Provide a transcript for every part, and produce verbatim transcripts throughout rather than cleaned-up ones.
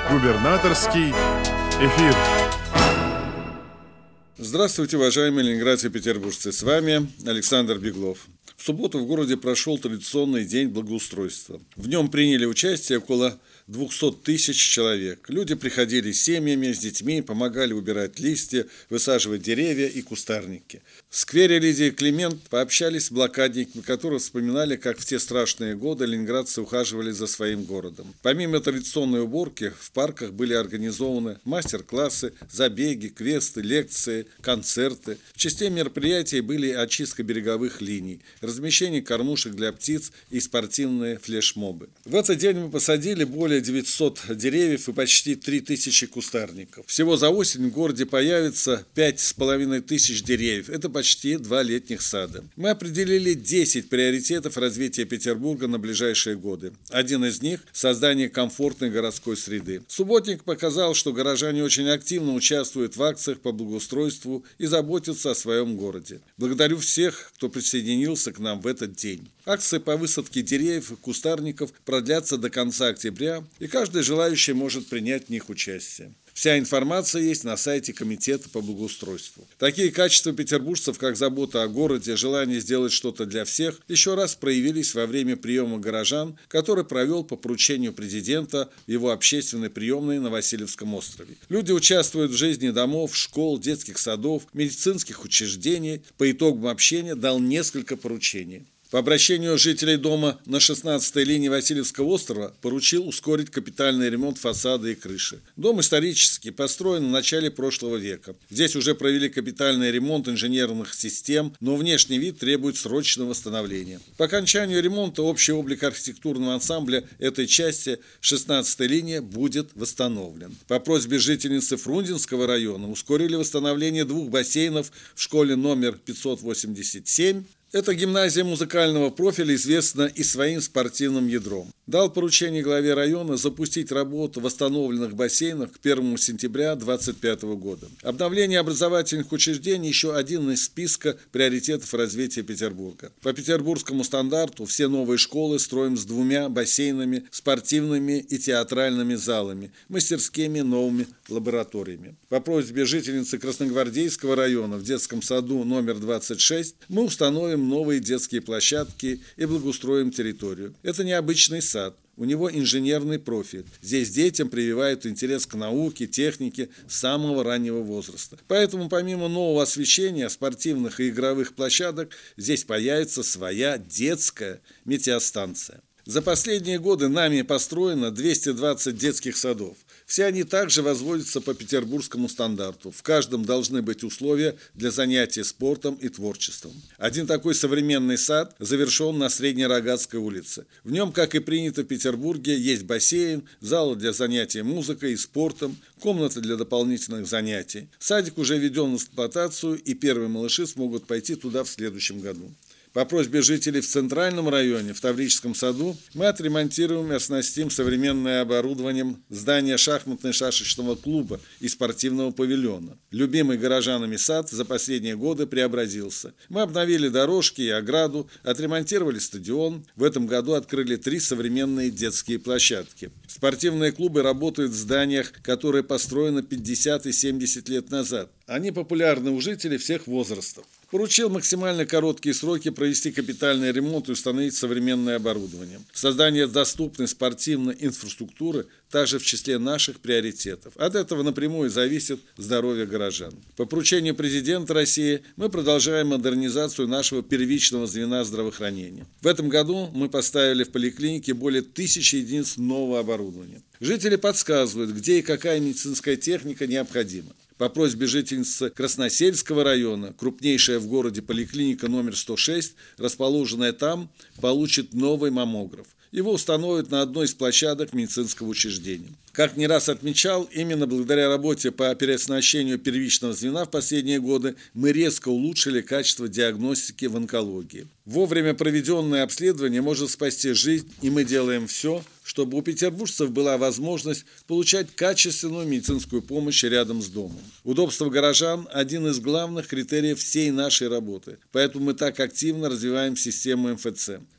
Губернаторский эфир. Здравствуйте, уважаемые ленинградцы и петербуржцы. С вами Александр Беглов. В субботу в городе прошел традиционный день благоустройства. В нем приняли участие около двести тысяч человек. Люди приходили с семьями, с детьми, помогали убирать листья, высаживать деревья и кустарники. В сквере Лидии Климент пообщались с блокадниками, которые вспоминали, как в те страшные годы ленинградцы ухаживали за своим городом. Помимо традиционной уборки, в парках были организованы мастер-классы, забеги, квесты, лекции, концерты. В части мероприятий были очистка береговых линий, размещение кормушек для птиц и спортивные флешмобы. В этот день мы посадили более девятьсот деревьев и почти три тысячи кустарников. Всего за осень в городе появится пять с половиной тысяч деревьев. Это почти два летних сада. Мы определили десять приоритетов развития Петербурга на ближайшие годы. Один из них – создание комфортной городской среды. Субботник показал, что горожане очень активно участвуют в акциях по благоустройству и заботятся о своем городе. Благодарю всех, кто присоединился к нам в этот день. Акции по высадке деревьев и кустарников продлятся до конца октября, и каждый желающий может принять в них участие. Вся информация есть на сайте Комитета по благоустройству. Такие качества петербуржцев, как забота о городе, желание сделать что-то для всех, еще раз проявились во время приема горожан, который провел по поручению президента в его общественной приемной на Васильевском острове. Люди участвуют в жизни домов, школ, детских садов, медицинских учреждений. По итогам общения дал несколько поручений. По обращению жителей дома на шестнадцатой линии Васильевского острова поручил ускорить капитальный ремонт фасада и крыши. Дом исторический, построен в начале прошлого века. Здесь уже провели капитальный ремонт инженерных систем, но внешний вид требует срочного восстановления. По окончанию ремонта общий облик архитектурного ансамбля этой части шестнадцатой линии будет восстановлен. По просьбе жительницы Фрунзенского района ускорили восстановление двух бассейнов в школе номер пятьсот восемьдесят семь. Эта гимназия музыкального профиля известна и своим спортивным ядром. Дал поручение главе района запустить работу в восстановленных бассейнах к первому сентября две тысячи двадцать пятого года. Обновление образовательных учреждений – еще один из списка приоритетов развития Петербурга. По петербургскому стандарту все новые школы строим с двумя бассейнами, спортивными и театральными залами, мастерскими, новыми лабораториями. По просьбе жительницы Красногвардейского района в детском саду номер двадцать шесть мы установим новые детские площадки и благоустроим территорию. Это необычный сад. У него инженерный профиль. Здесь детям прививают интерес к науке, технике с самого раннего возраста. Поэтому помимо нового освещения, спортивных и игровых площадок, здесь появится своя детская метеостанция. За последние годы нами построено двести двадцать детских садов. Все они также возводятся по петербургскому стандарту. В каждом должны быть условия для занятий спортом и творчеством. Один такой современный сад завершен на Среднерогатской улице. В нем, как и принято в Петербурге, есть бассейн, залы для занятий музыкой и спортом, комнаты для дополнительных занятий. Садик уже введен в эксплуатацию, и первые малыши смогут пойти туда в следующем году. По просьбе жителей в Центральном районе, в Таврическом саду, мы отремонтируем и оснастим современным оборудованием здание шахматно-шашечного клуба и спортивного павильона. Любимый горожанами сад за последние годы преобразился. Мы обновили дорожки и ограду, отремонтировали стадион. В этом году открыли три современные детские площадки. Спортивные клубы работают в зданиях, которые построены пятьдесят и семьдесят лет назад. Они популярны у жителей всех возрастов. Поручил максимально короткие сроки провести капитальный ремонт и установить современное оборудование. Создание доступной спортивной инфраструктуры также в числе наших приоритетов. От этого напрямую зависит здоровье горожан. По поручению президента России мы продолжаем модернизацию нашего первичного звена здравоохранения. В этом году мы поставили в поликлинике более тысячи единиц нового оборудования. Жители подсказывают, где и какая медицинская техника необходима. По просьбе жительницы Красносельского района, крупнейшая в городе поликлиника номер сто шесть, расположенная там, получит новый маммограф. Его установят на одной из площадок медицинского учреждения. Как не раз отмечал, именно благодаря работе по переоснащению первичного звена в последние годы мы резко улучшили качество диагностики в онкологии. Вовремя проведенное обследование может спасти жизнь, и мы делаем все, чтобы у петербуржцев была возможность получать качественную медицинскую помощь рядом с домом. Удобство горожан – один из главных критериев всей нашей работы, поэтому мы так активно развиваем систему эм эф цэ.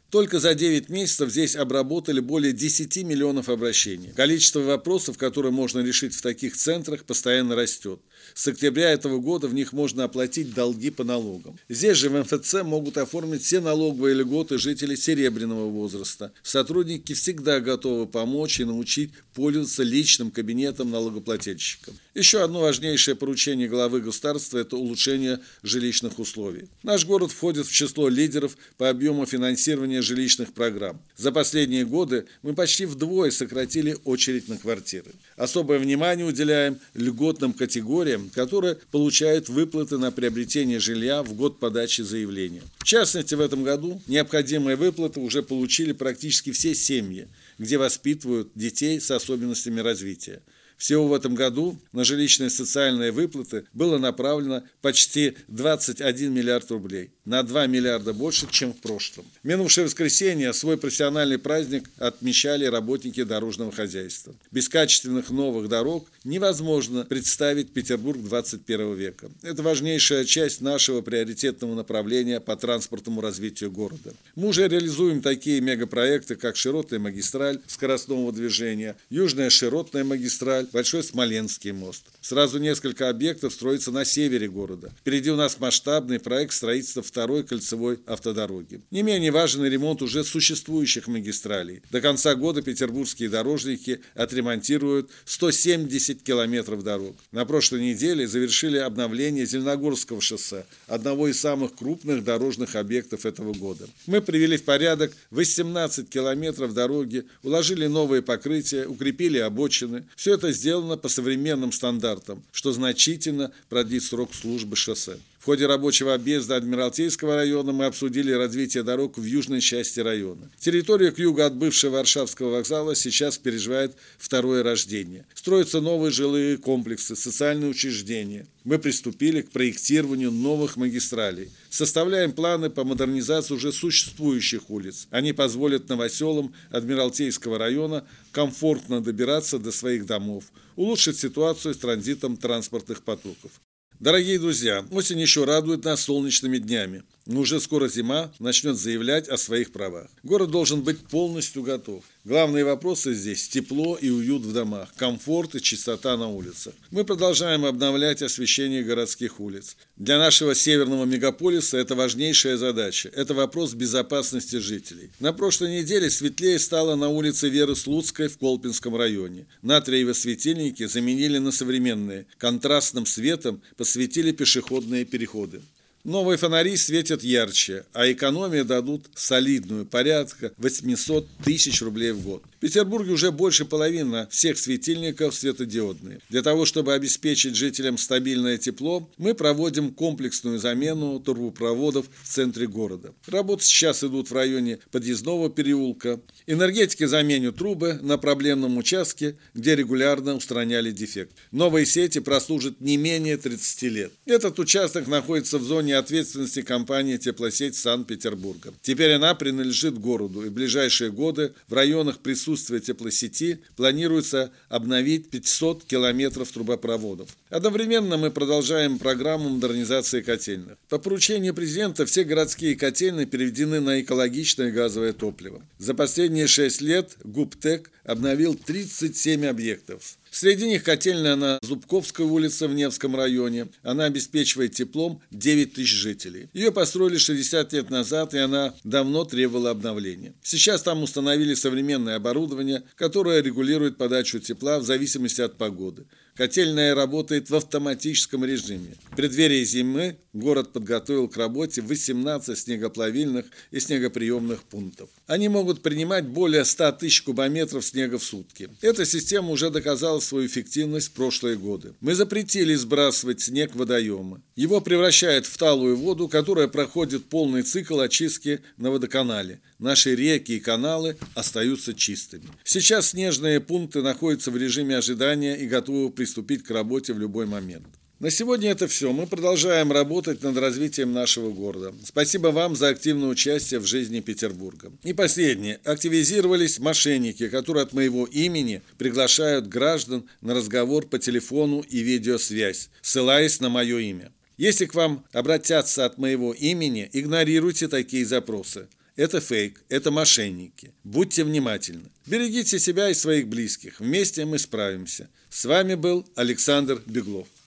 Только за девять месяцев здесь обработали более десяти миллионов обращений. Количество вопросов, которые можно решить в таких центрах, постоянно растет. С октября этого года в них можно оплатить долги по налогам. Здесь же в эм эф цэ могут оформить все налоговые льготы жителей серебряного возраста. Сотрудники всегда готовы помочь и научить пользоваться личным кабинетом налогоплательщикам. Еще одно важнейшее поручение главы государства – это улучшение жилищных условий. Наш город входит в число лидеров по объему финансирования жилищных программ. За последние годы мы почти вдвое сократили очередь на квартиры. Особое внимание уделяем льготным категориям, которые получают выплаты на приобретение жилья в год подачи заявления. В частности, в этом году необходимые выплаты уже получили практически все семьи, где воспитывают детей с особенностями развития. Всего в этом году на жилищные социальные выплаты было направлено почти двадцать один миллиард рублей, на два миллиарда больше, чем в прошлом. В минувшее воскресенье свой профессиональный праздник отмечали работники дорожного хозяйства. Без качественных новых дорог невозможно представить Петербург двадцать первого века. Это важнейшая часть нашего приоритетного направления по транспортному развитию города. Мы уже реализуем такие мегапроекты, как широтная магистраль скоростного движения, южная широтная магистраль, Большой Смоленский мост. Сразу несколько объектов строятся на севере города. Впереди у нас масштабный проект строительства второй кольцевой автодороги. Не менее важен ремонт уже существующих магистралей. До конца года петербургские дорожники отремонтируют сто семьдесят километров дорог. На прошлой неделе завершили обновление Зеленогорского шоссе, одного из самых крупных дорожных объектов этого года. Мы привели в порядок восемнадцать километров дороги, уложили новые покрытия, укрепили обочины. Все это сделано по современным стандартам, что значительно продлит срок службы шоссе. В ходе рабочего объезда Адмиралтейского района мы обсудили развитие дорог в южной части района. Территория к югу от бывшего Варшавского вокзала сейчас переживает второе рождение. Строятся новые жилые комплексы, социальные учреждения. Мы приступили к проектированию новых магистралей. Составляем планы по модернизации уже существующих улиц. Они позволят новоселам Адмиралтейского района комфортно добираться до своих домов, улучшить ситуацию с транзитом транспортных потоков. Дорогие друзья, осень еще радует нас солнечными днями, но уже скоро зима начнет заявлять о своих правах. Город должен быть полностью готов. Главные вопросы здесь – тепло и уют в домах, комфорт и чистота на улицах. Мы продолжаем обновлять освещение городских улиц. Для нашего северного мегаполиса это важнейшая задача. Это вопрос безопасности жителей. На прошлой неделе светлее стало на улице Веры Слуцкой в Колпинском районе. Натриевые светильники заменили на современные. Контрастным светом посветили пешеходные переходы. Новые фонари светят ярче, а экономия дадут солидную, порядка восемьсот тысяч рублей в год. В Петербурге уже больше половины всех светильников светодиодные. Для того, чтобы обеспечить жителям стабильное тепло, мы проводим комплексную замену трубопроводов в центре города. Работы сейчас идут в районе Подъездного переулка. Энергетики заменят трубы на проблемном участке, где регулярно устраняли дефект. Новые сети прослужат не менее тридцати лет. Этот участок находится в зоне ответственности компании «Теплосеть» Санкт-Петербурга. Теперь она принадлежит городу, и в ближайшие годы в районах присутствия теплосети планируется обновить пятьсот километров трубопроводов. Одновременно мы продолжаем программу модернизации котельных. По поручению президента все городские котельные переведены на экологичное газовое топливо. За последние шесть лет ГУПТЭК обновил тридцать семь объектов. Среди них котельная на Зубковской улице в Невском районе. Она обеспечивает теплом девять тысяч жителей. Ее построили шестьдесят лет назад, и она давно требовала обновления. Сейчас там установили современное оборудование, которое регулирует подачу тепла в зависимости от погоды. Котельная работает в автоматическом режиме. В преддверии зимы город подготовил к работе восемнадцать снегоплавильных и снегоприемных пунктов. Они могут принимать более ста тысяч кубометров снега в сутки. Эта система уже доказала свою эффективность в прошлые годы. Мы запретили сбрасывать снег в водоемы. Его превращают в талую воду, которая проходит полный цикл очистки на водоканале. Наши реки и каналы остаются чистыми. Сейчас снежные пункты находятся в режиме ожидания и готовы приступить к работе в любой момент. На сегодня это все. Мы продолжаем работать над развитием нашего города. Спасибо вам за активное участие в жизни Петербурга. И последнее. Активизировались мошенники, которые от моего имени приглашают граждан на разговор по телефону и видеосвязь, ссылаясь на мое имя. Если к вам обратятся от моего имени, игнорируйте такие запросы. Это фейк, это мошенники. Будьте внимательны. Берегите себя и своих близких. Вместе мы справимся. С вами был Александр Беглов.